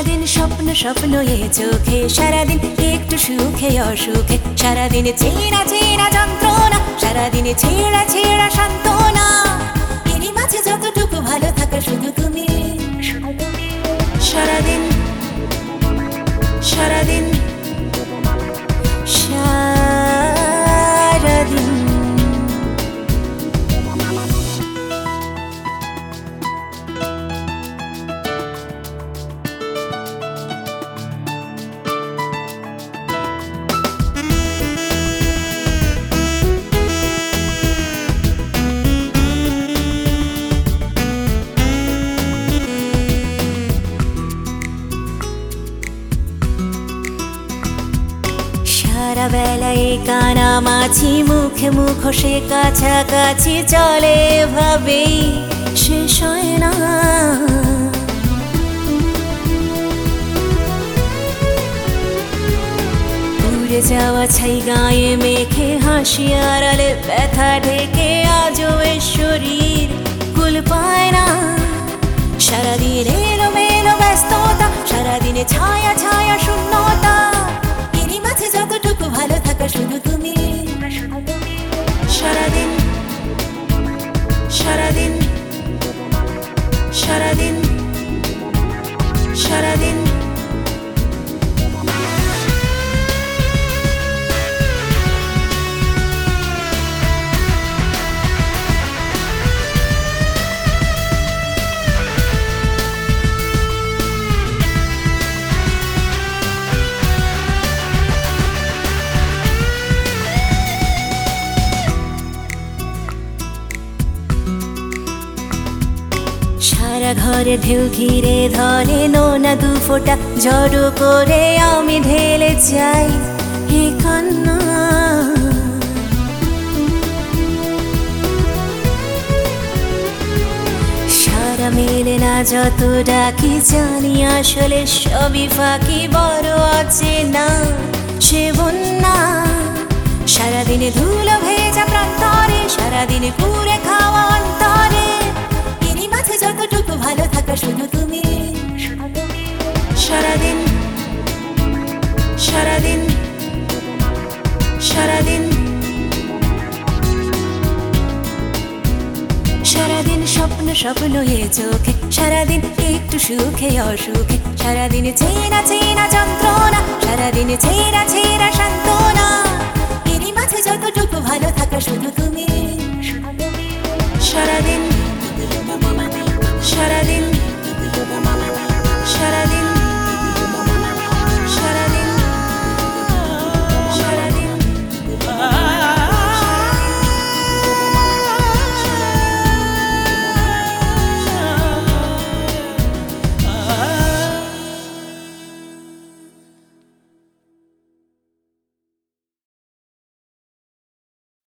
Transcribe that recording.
সারাদিন স্বপ্ন স্বপ্ন এ চোখে, সারাদিন একটু সুখে অসুখে, সারাদিন চেনা চেনা যন্ত্রণা, সারাদিনে ছেঁড়া ছেঁড়া সান্ত্বনা। এরই মাঝে যতটুকু ভালো থাকা শুধু তুমি। সারাদিন সারাদিন সারাদিন সারা বেলায় কানামাছি, মুখে মুখ সে কাছাকাছি চলে, ভাবেই শেষ হয় না। উড়ে যাওয়া ছাই গায়ে মেখে, হাসি আড়ালে ব্যথা ঢেকে, আজও এ শরীর কুল পায় না। সারাদিন এলো মেলো ব্যস্ততা, সারাদিনে ছায়া ছায়া শূন্যতা। এরই মাঝে যতটুকু ভালো থাকা শুধু তুমি। সারাদিন সারাদিন সারাদিন সারাদিন সারা ঘরে ঢেউ ঘিরে ধরে, নোনা দু ফোঁটা জড়ো করে আমি ঢেলে যাই এ কান্না। সারা মেলে না যত ডাকি, জানি আসলে সবই ফাঁকি, বড় আছে না সে বন্যা। সারাদিনে ধুলো ভেজা প্রান্তরে, সারাদিনে পুড়ে খাওয়া অন্তরে। এরই মাঝে যতটুকু ভালো থাকা শুধু তুমি। সারাদিন সারাদিন সারাদিন সারাদিন স্বপ্ন স্বপ্ন এ চোখে, সারাদিন একটু সুখে অসুখে, সারাদিন চেনা চেনা যন্ত্রণা, সারাদিন ছেঁড়া ছেঁড়া সান্ত্বনা। এরই মাঝে যতটুকু ভালো থাকা শুধু তুমি। সারাদিন